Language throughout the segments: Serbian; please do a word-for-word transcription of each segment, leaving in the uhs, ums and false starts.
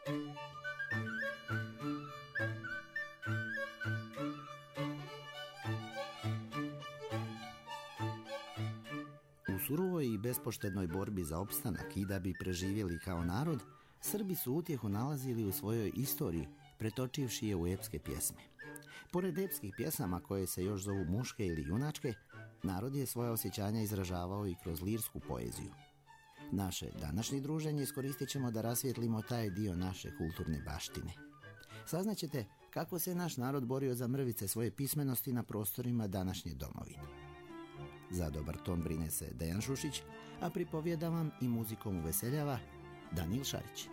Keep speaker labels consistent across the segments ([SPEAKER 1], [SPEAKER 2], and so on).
[SPEAKER 1] U surovoj i bespoštednoj borbi za opstanak i da bi preživjeli kao narod, Srbi su utjehu nalazili u svojoj istoriji, pretočivši je u epske pjesme. Pored epskih pjesama koje se još zovu muške ili junačke, narod je svoje osjećanja izražavao i kroz lirsku poeziju. Naše današnje druženje iskoristit ćemo da rasvijetlimo taj dio naše kulturne baštine. Saznaćete kako se naš narod borio za mrvice svoje pismenosti na prostorima današnje domovine. Za dobar ton brine se Dejan Šušić, a pripovijeda vam i muzikom uveseljava Danil Šarić.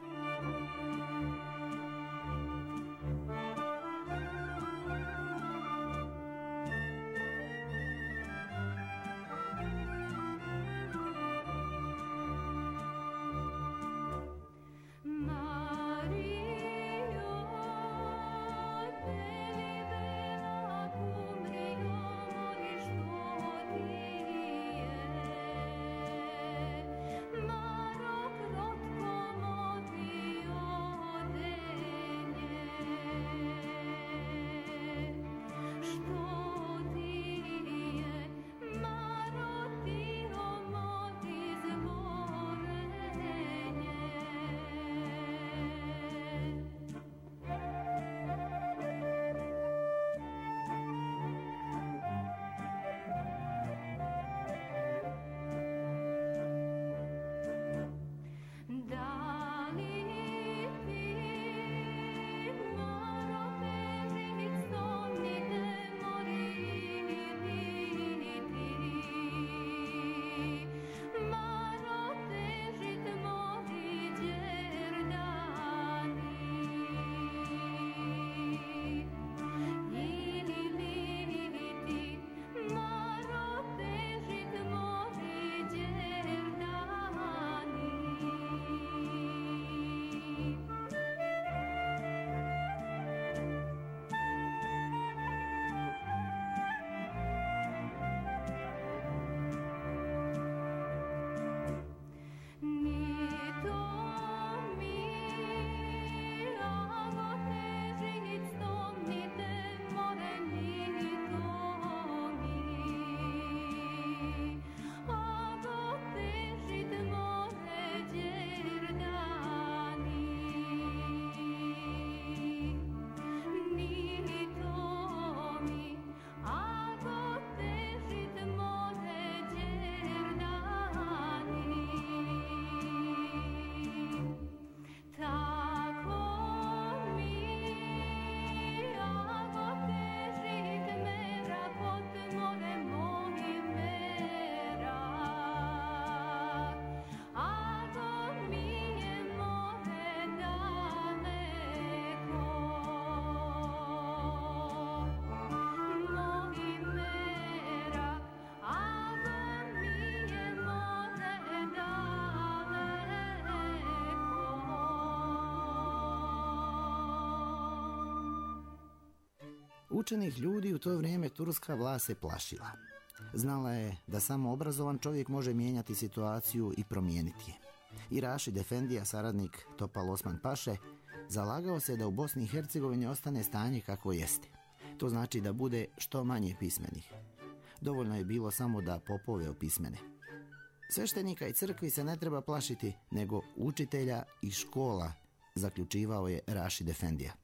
[SPEAKER 1] Učenih ljudi u to vrijeme turska vlast se plašila. Znala je da samo obrazovan čovjek može mijenjati situaciju i promijeniti je. I Rašid Efendija, saradnik Topal Osman Paše, zalagao se da u Bosni i Hercegovini ostane stanje kako jeste. To znači da bude što manje pismenih. Dovoljno je bilo samo da popove opismene. Sveštenika i crkvi se ne treba plašiti, nego učitelja i škola, zaključivao je Rašid Efendija.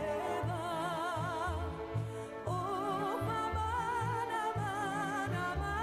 [SPEAKER 2] Oh, Havana, Havana, Havana.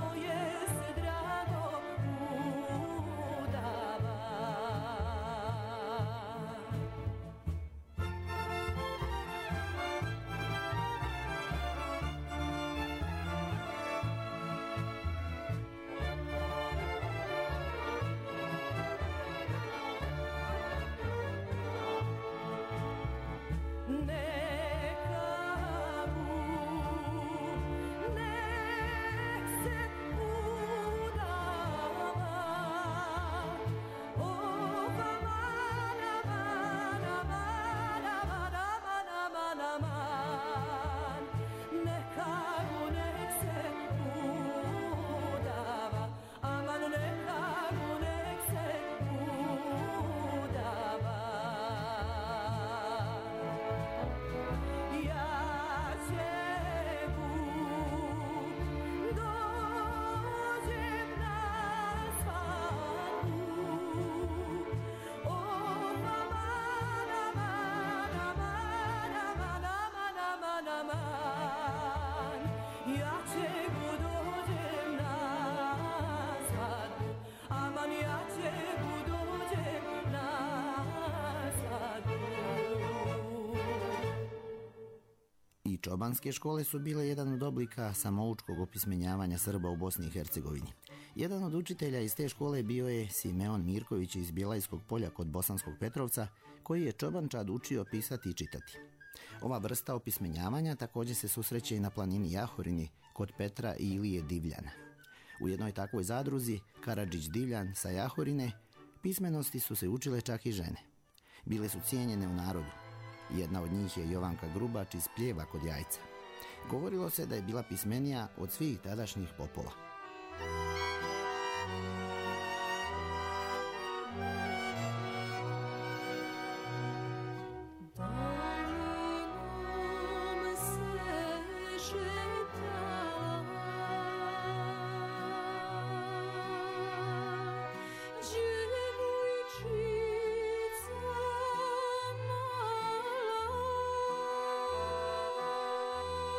[SPEAKER 1] Čobanske škole su bile jedan od oblika samoučkog opismenjavanja Srba u Bosni i Hercegovini. Jedan od učitelja iz te škole bio je Simeon Mirković iz Bjelajskog polja kod Bosanskog Petrovca, koji je čobančad učio pisati i čitati. Ova vrsta opismenjavanja također se susreće i na planini Jahorini kod Petra i Ilije Divljana. U jednoj takvoj zadruzi, Karadžić Divljan sa Jahorine, pismenosti su se učile čak i žene. Bile su cijenjene u narodu. Jedna od njih je Jovanka Grubač iz Pljeva kod Jajca. Govorilo se da je bila pismenija od svih tadašnjih popova.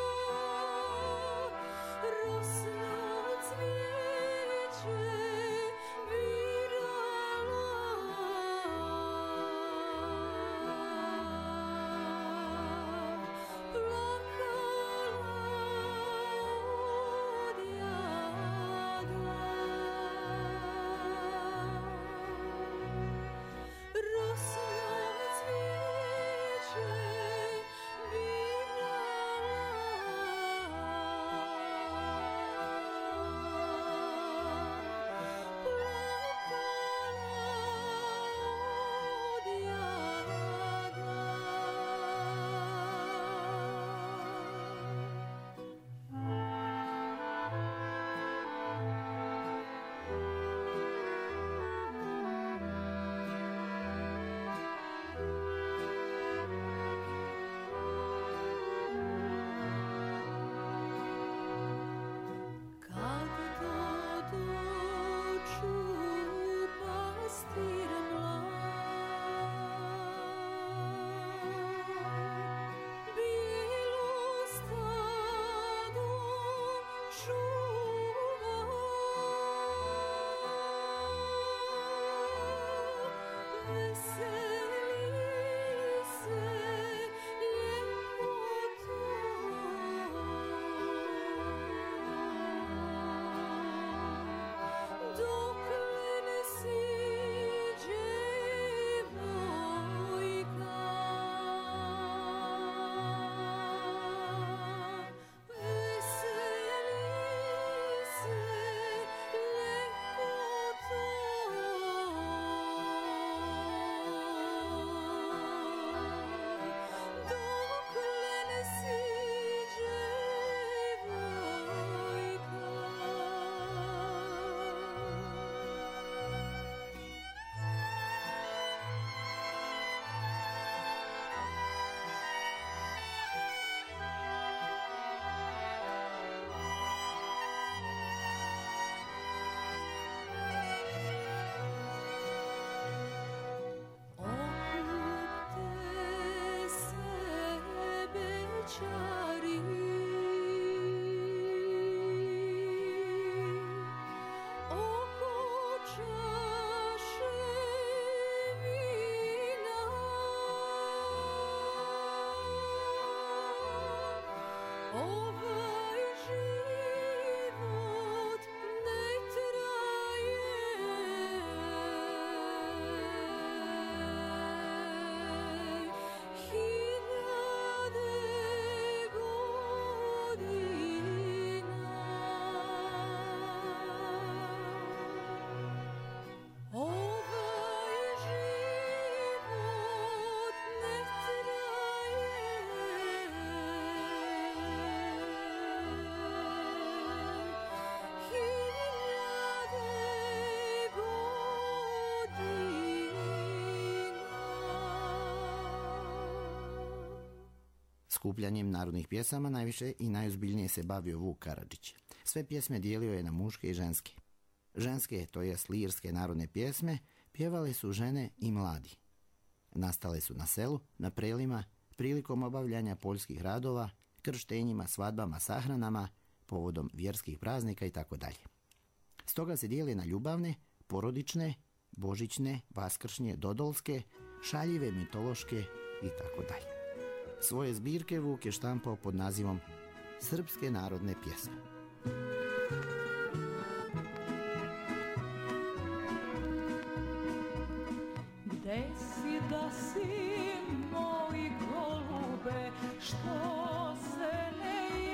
[SPEAKER 2] Rosno cvijeće
[SPEAKER 1] Skupljanjem narodnih pjesama najviše i najozbiljnije se bavio Vuk Karadžić. Sve pjesme dijelio je na muške i ženske. Ženske, to jest lirske narodne pjesme, pjevale su žene i mladi. Nastale su na selu, na prelima, prilikom obavljanja poljskih radova, krštenjima, svadbama, sahranama, povodom vjerskih praznika itd. Stoga se dijeli na ljubavne, porodične, božićne, vaskršnje, dodolske, šaljive, mitološke itd. Svoje zbirke Vuk je štampao pod nazivom Srpske narodne pjesme.
[SPEAKER 2] Gde si da si, moj golube, što se ne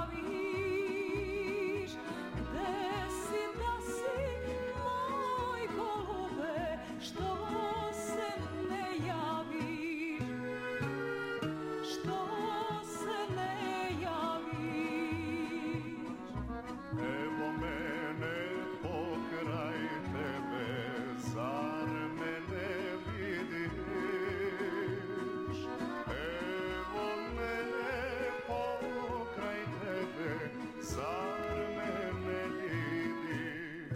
[SPEAKER 2] javiš? Gde si da si, moj golube, što se ne javiš? Što se ne javiš?
[SPEAKER 3] Evo mene pokraj tebe, zar me ne vidiš? Evo mene pokraj tebe, zar me ne vidiš?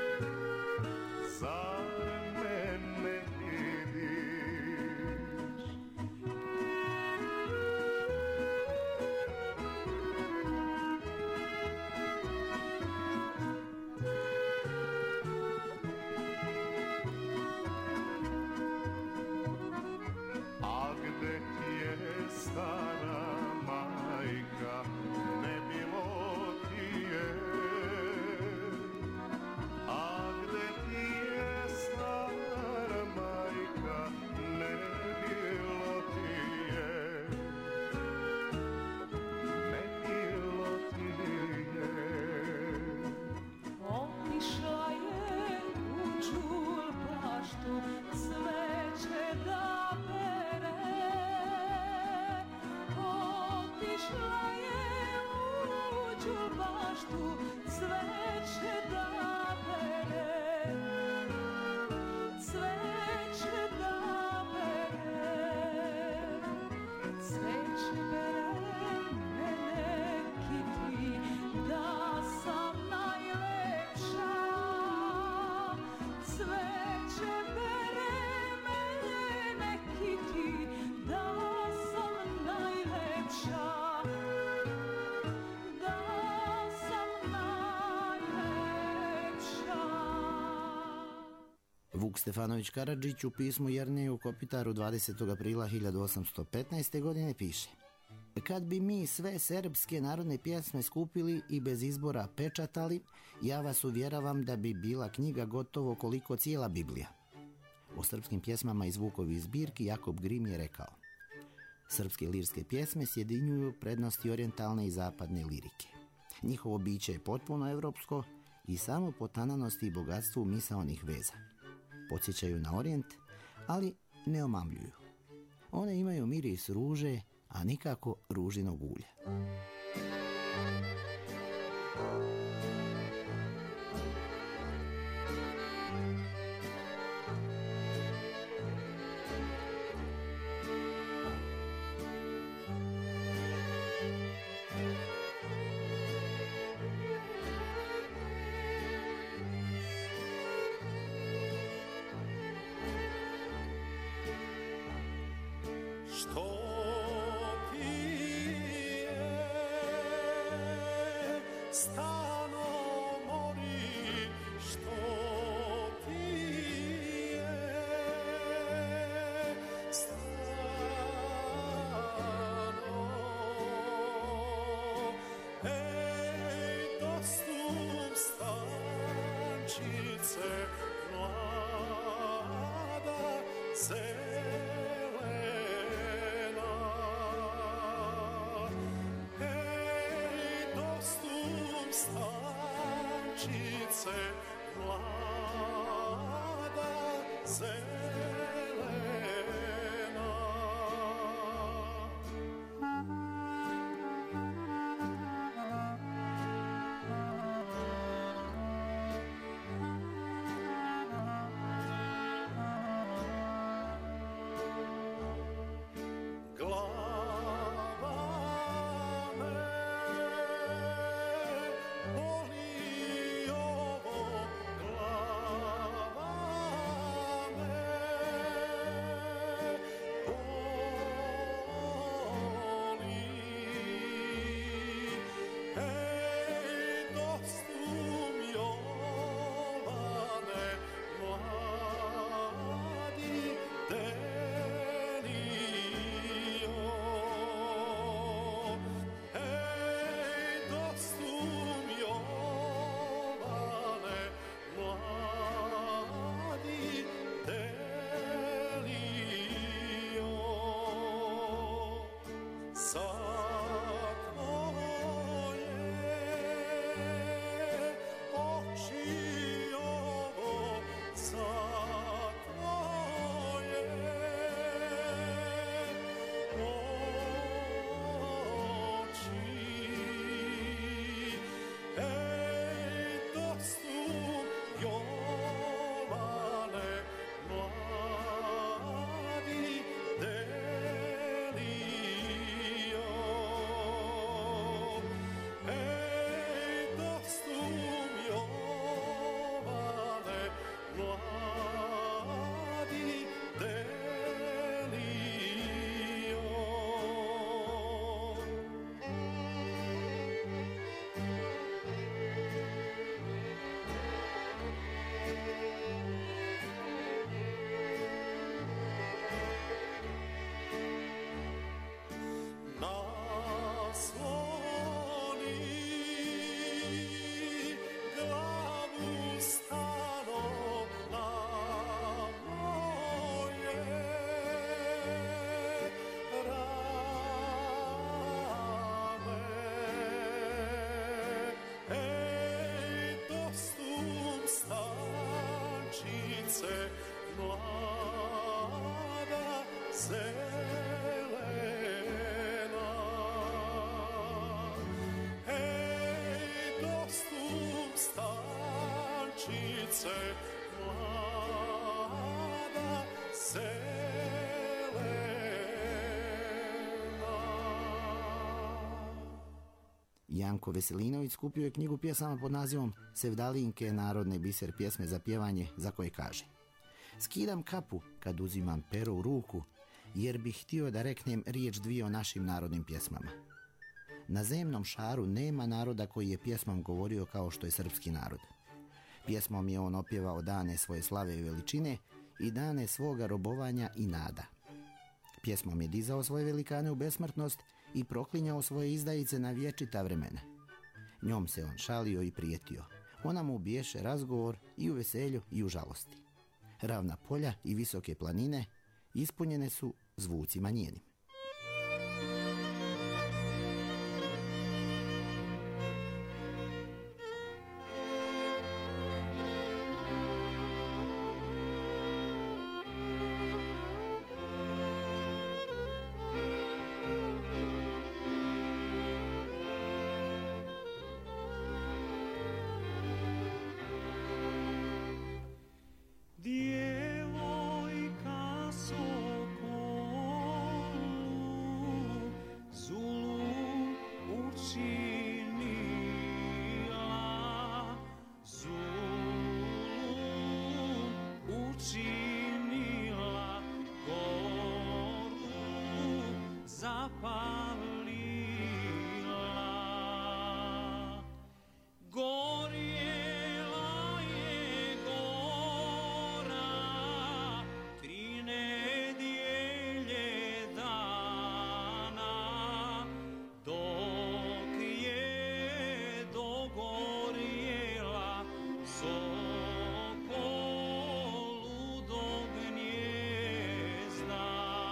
[SPEAKER 3] Zar me ne vidiš? A gde ti je stara majka, ne bilo ti je? A gde ti je stara majka, ne bilo ti je? Ne bilo ti je.
[SPEAKER 2] Otišla je u Đulbaštu cveće da bere. Otišla je u Đulbaštu cveće da bere. Cveće da bere. Cveće bere mene kiti da sam najlepša. Cveće bere mene kiti da sam najlepša. Da sam najlepša.
[SPEAKER 1] Vuk Stefanović Karadžić u pismu Jerneju Kopitaru dvadesetog aprila hiljadu osamsto petnaeste. godine piše: Kad bi mi sve srpske narodne pjesme skupili i bez izbora pečatali, ja vas uvjeravam da bi bila knjiga gotovo koliko cijela Biblija. O srpskim pjesmama iz Vukovih zbirki Jakob Grim je rekao: Srpske lirske pjesme sjedinjuju prednosti orijentalne i zapadne lirike. Njihovo biće je potpuno evropsko i samo po tananosti i bogatstvu misaonih veza. Podsjećaju na orijent, ali ne omamljuju. One imaju miris ruže, a nikako ružinog ulja.
[SPEAKER 3] Što pije stano mori, što pije stano. Ej, dostup stančice mlada zelena. Stančice mlada zelena. Glava Selenice, mlada Selena.
[SPEAKER 1] Janko Veselinović skupio je knjigu pjesama pod nazivom Sevdalinke, narodne biser pjesme za pjevanje, za koje kaže: skidam kapu kad uzimam pero u ruku, jer bih htio da reknem riječ dvije o našim narodnim pjesmama. Na zemnom šaru nema naroda koji je pjesmom govorio kao što je srpski narod. Pjesmom je on opjevao dane svoje slave i veličine i dane svoga robovanja i nada. Pjesmom je dizao svoje velikane u besmrtnost i proklinjao svoje izdajice na vječita vremena. Njom se on šalio i prijetio. Ona mu biješe razgovor i u veselju i u žalosti. Ravna polja i visoke planine ispunjene su zvucima njenim.
[SPEAKER 2] Djevojka Sokolu zulum učinila, zulum učinila, goru zapalila. Gorjela je gora tri nedjelje dana, dok je dogorjela sokolu do gnjezda.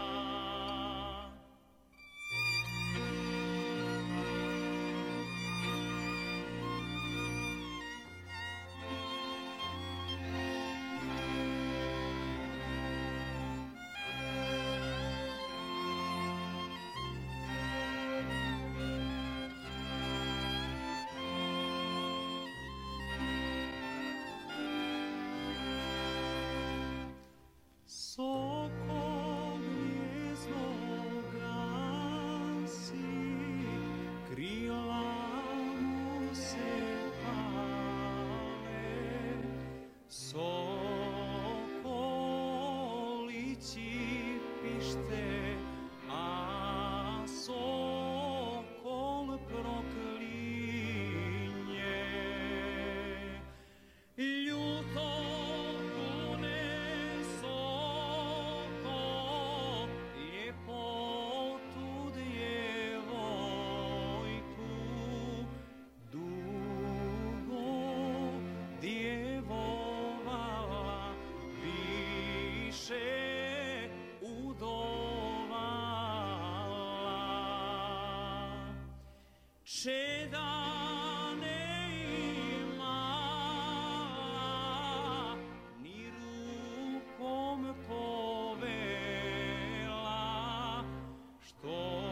[SPEAKER 2] Sokol gnjezdo gasi, krila mu se pale, sokolići pište, a sokol proklinje. Ljuto bune sokol, ljepotu djevojku, dugo djevovala, više udovala. Čeda ne imala, ni rukom povela, što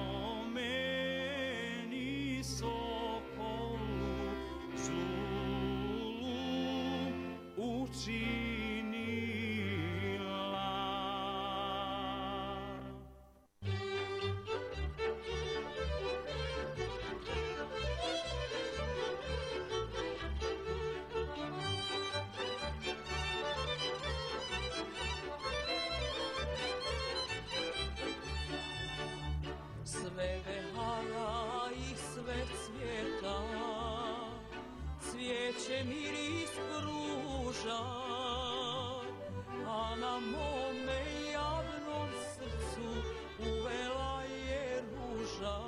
[SPEAKER 2] meni sokolu zulum učinila. Sve behara i sve cvjeta, cvijeće miris pruža, a na mome javnom srcu uvela je ruža,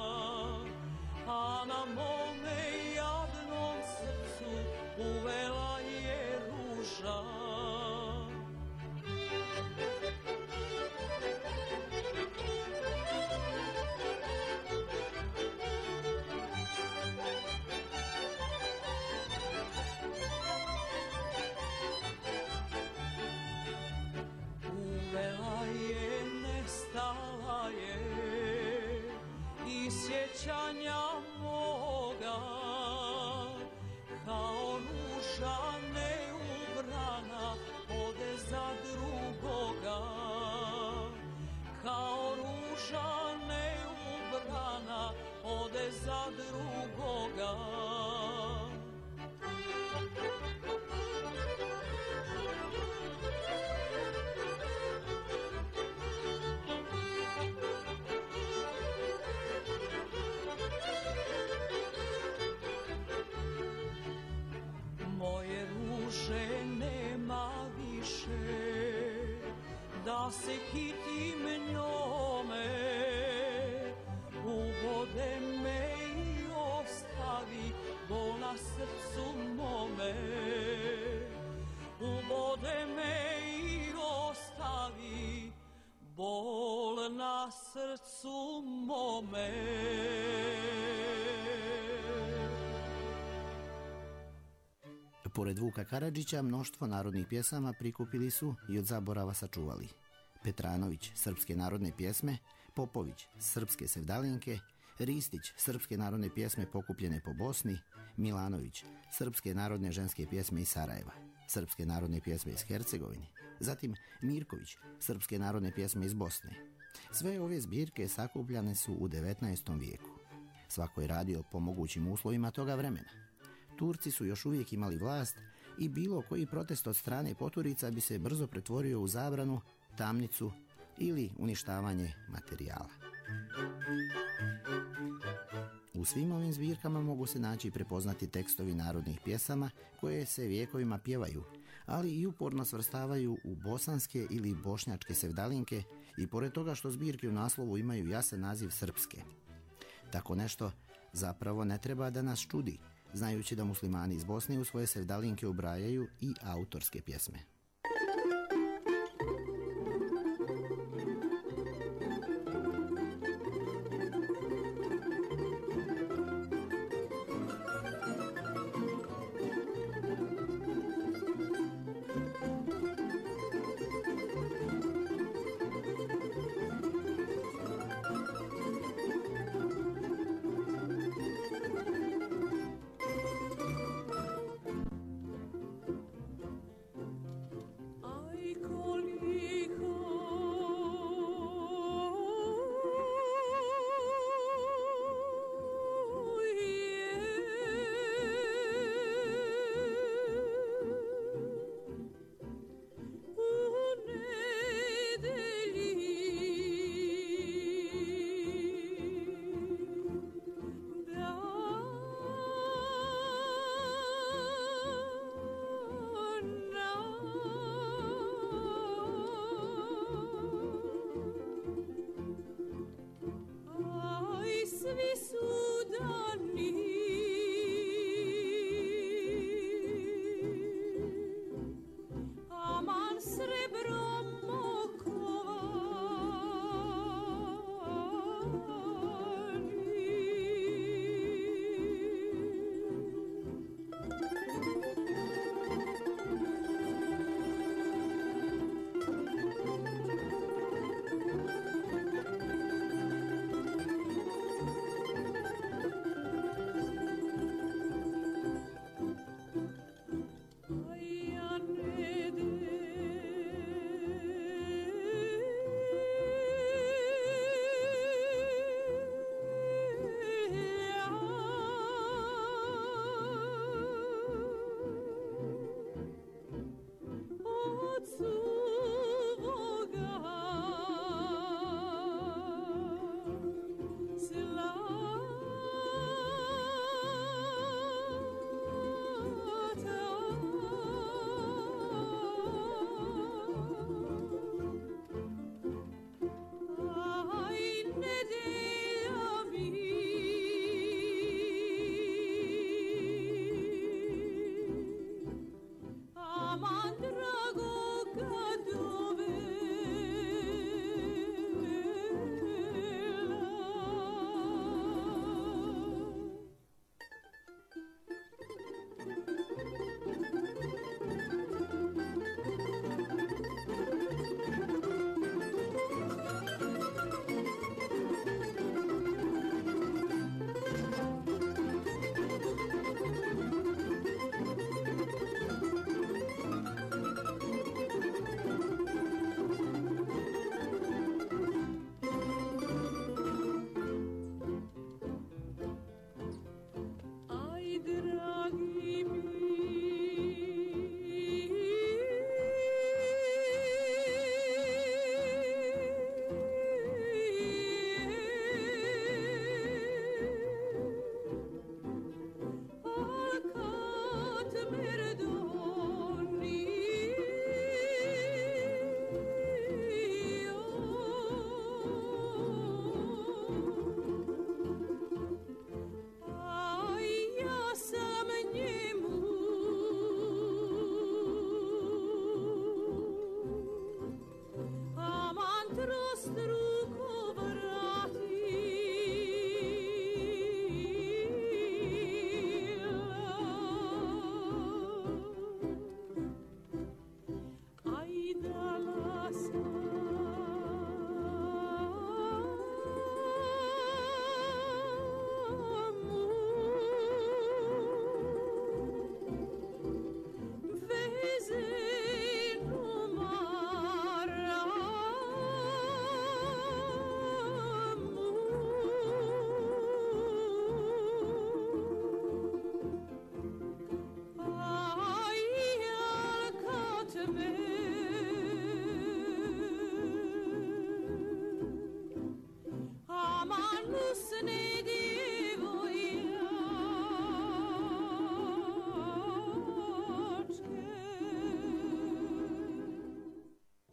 [SPEAKER 2] a na mome javnom srcu uvela je ruža. Uvela je, nestala je i sjećanja moga, kao ruža duše nema više, da se kitim njome, ubode me i ostavi bol na srcu mome, ubode me i ostavi bol na srcu mome.
[SPEAKER 1] Pored Vuka Karadžića, mnoštvo narodnih pjesama prikupili su i od zaborava sačuvali. Petranović, srpske narodne pjesme, Popović, srpske sevdalinke, Ristić, srpske narodne pjesme pokupljene po Bosni, Milanović, srpske narodne ženske pjesme iz Sarajeva, srpske narodne pjesme iz Hercegovine, zatim Mirković, srpske narodne pjesme iz Bosne. Sve ove zbirke sakupljane su u devetnaestom vijeku. Svako je radio po mogućim uslovima toga vremena. Turci su još uvijek imali vlast i bilo koji protest od strane poturica bi se brzo pretvorio u zabranu, tamnicu ili uništavanje materijala. U svim ovim zbirkama mogu se naći prepoznati tekstovi narodnih pjesama koje se vijekovima pjevaju, ali i uporno svrstavaju u bosanske ili bošnjačke sevdalinke i pored toga što zbirke u naslovu imaju jasan naziv srpske. Tako nešto zapravo ne treba da nas čudi, znajući da muslimani iz Bosne u svoje sevdalinke ubrajaju i autorske pjesme.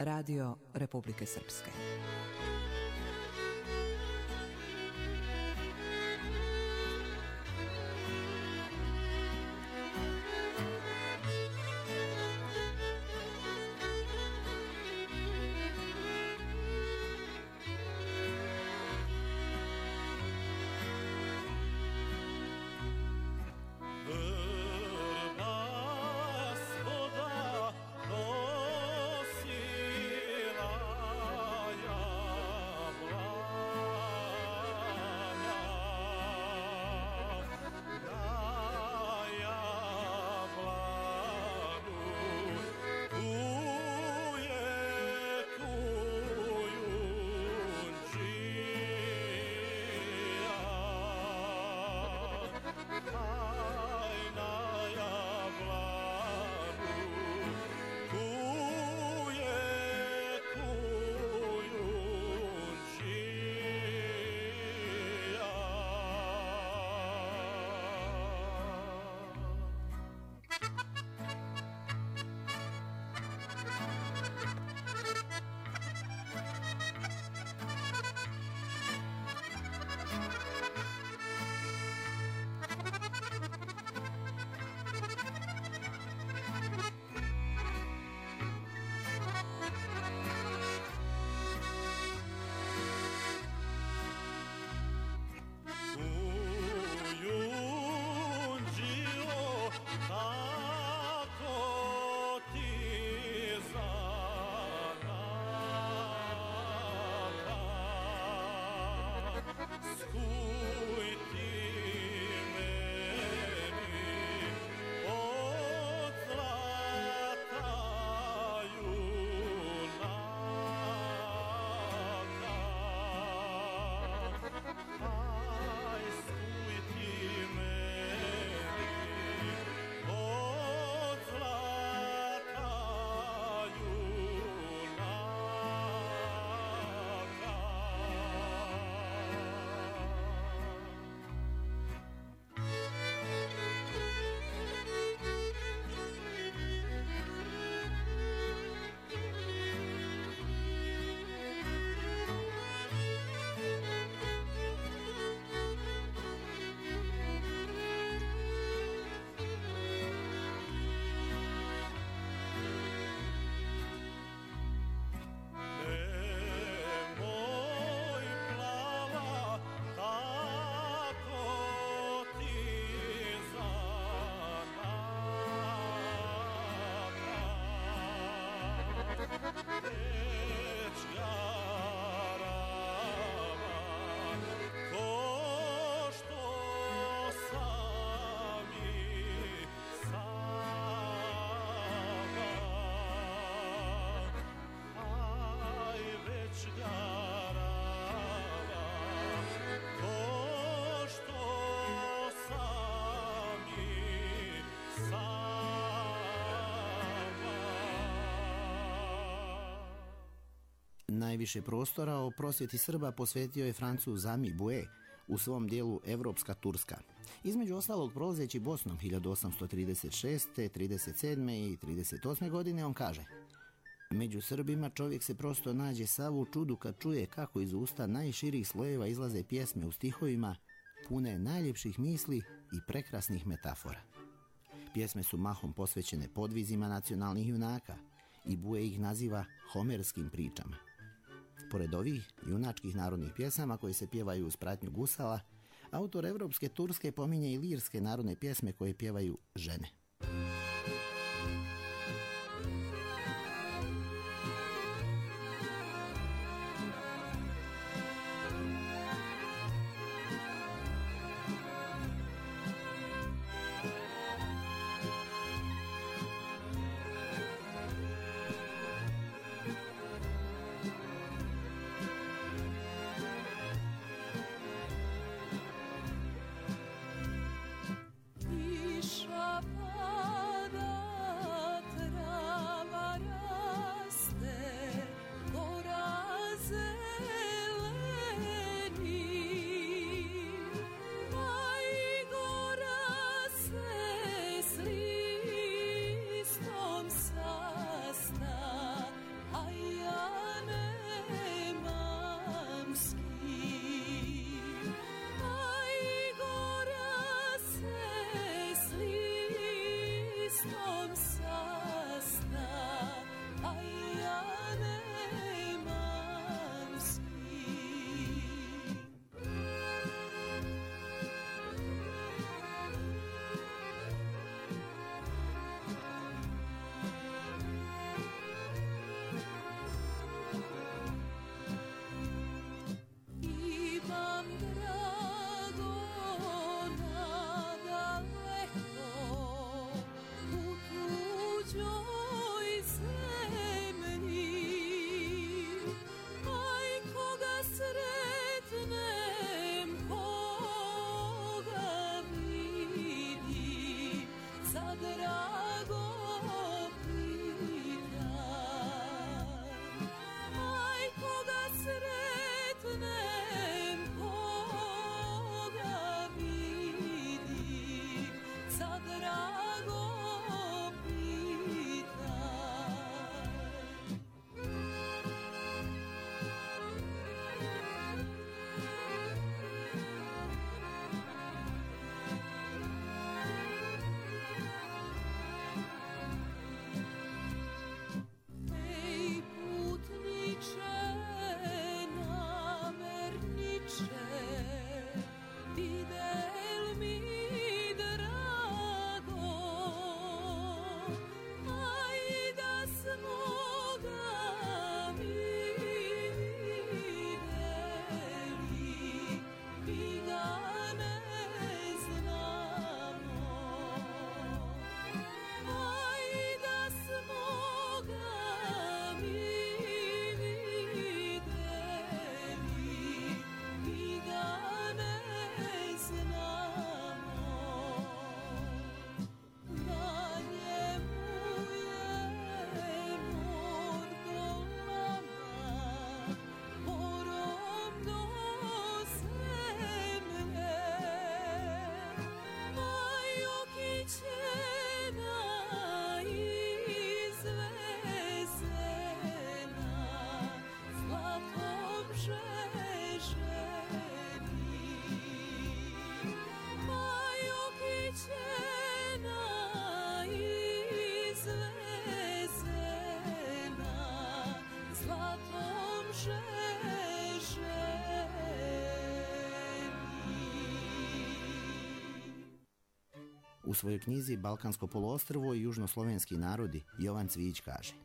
[SPEAKER 4] Radio Republike Srpske.
[SPEAKER 1] Najviše prostora o prosvjeti Srba posvetio je Francuz Ami Bouet u svom dijelu Evropska Turska. Između ostalog, prolazeći Bosnom hiljadu osamsto trideset šeste, trideset sedme i trideset osme godine, on kaže: među Srbima čovjek se prosto nađe sav u čudu kad čuje kako iz usta najširih slojeva izlaze pjesme u stihovima pune najljepših misli i prekrasnih metafora. Pjesme su mahom posvećene podvizima nacionalnih junaka i Bouet ih naziva homerskim pričama. Pored ovih junačkih narodnih pjesama koje se pjevaju uz pratnju gusala, autor Evropske Turske pominje i lirske narodne pjesme koje pjevaju žene.
[SPEAKER 2] Tiša tuđoj zemlji, aj koga sretnem, koga vidim, za drago pitam. Aj koga sretnem, koga vidim, za drago
[SPEAKER 1] U svojoj knjizi Balkansko poluostrvo i južnoslovenski narodi Jovan Cvijić kaže: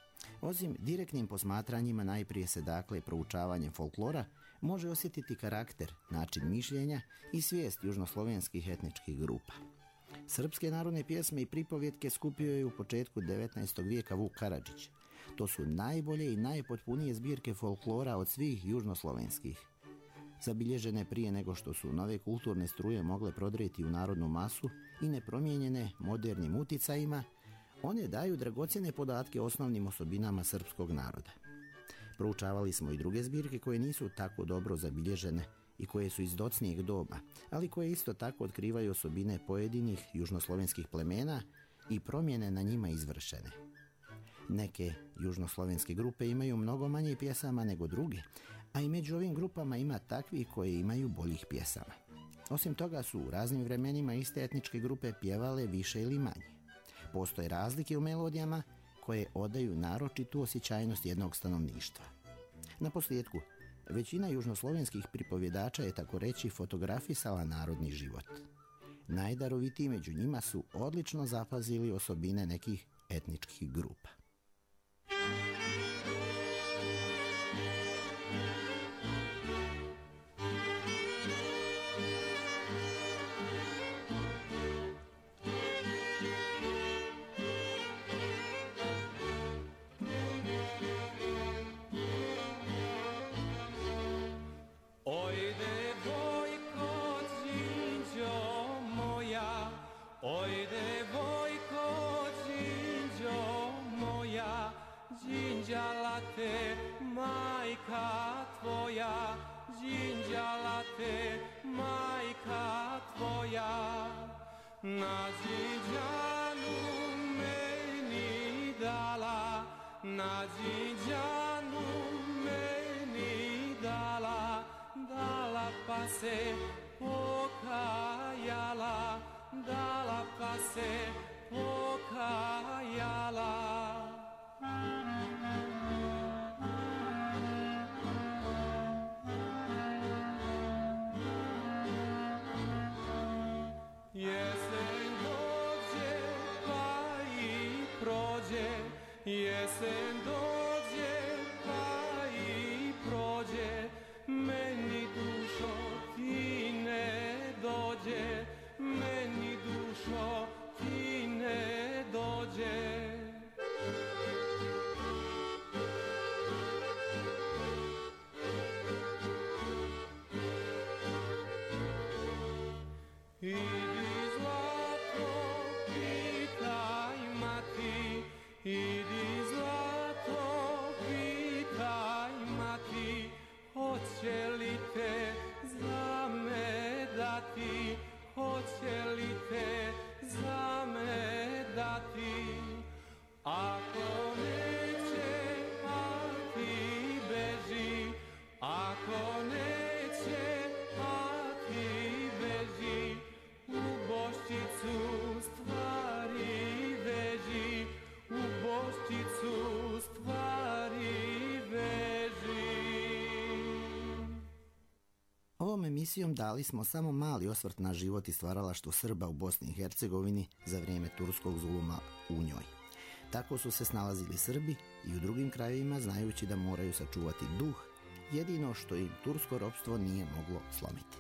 [SPEAKER 1] osim direktnim posmatranjima najprije se dakle proučavanjem folklora može osjetiti karakter, način mišljenja i svijest južnoslovenskih etničkih grupa. Srpske narodne pjesme i pripovjetke skupio je u početku devetnaestog vijeka Vuk Karadžić. To su najbolje i najpotpunije zbirke folklora od svih južnoslovenskih. Zabilježene prije nego što su nove kulturne struje mogle prodrijeti u narodnu masu i nepromijenjene modernim uticajima, one daju dragocjene podatke o osnovnim osobinama srpskog naroda. Proučavali smo i druge zbirke koje nisu tako dobro zabilježene i koje su iz docnijeg doba, ali koje isto tako otkrivaju osobine pojedinih južnoslovenskih plemena i promjene na njima izvršene. Neke južnoslovenske grupe imaju mnogo manje pjesama nego druge, a i među ovim grupama ima takvih koje imaju boljih pjesama. Osim toga su u raznim vremenima iste etničke grupe pjevale više ili manje. Postoje razlike u melodijama koje odaju naročitu osjećajnost jednog stanovništva. Na posljedku, većina južnoslovenskih pripovjedača je tako reći fotografisala narodni život. Najdarovitiji među njima su odlično zapazili osobine nekih etničkih grupa.
[SPEAKER 2] Đinđala te majka tvoja, đinđala te majka tvoja, na đinđanu meni dala, na đinđanu meni dala, dala pa se pokajala, dala pa se pokajala. Jesen dođe pa i prođe, jesen dođe pa i prođe, meni dušo ti ne dođe, meni dušo ti ne dođe.
[SPEAKER 1] emisijom dali smo samo mali osvrt na život i stvaralaštvo Srba u Bosni i Hercegovini za vrijeme turskog zuluma u njoj. Tako su se snalazili Srbi i u drugim krajevima, znajući da moraju sačuvati duh, jedino što im tursko ropstvo nije moglo slomiti.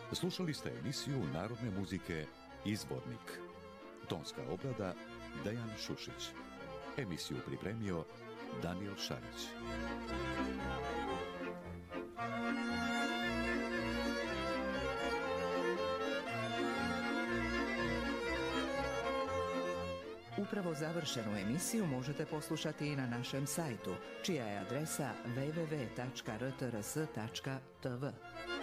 [SPEAKER 5] Slušali ste emisiju narodne muzike Izvornik. Tonska obrada Dejan Šušić. Emisiju pripremio Daniel Šarić.
[SPEAKER 4] Upravo završenu emisiju možete poslušati i na našem sajtu, čija je adresa w w w tačka r t r s tačka t v.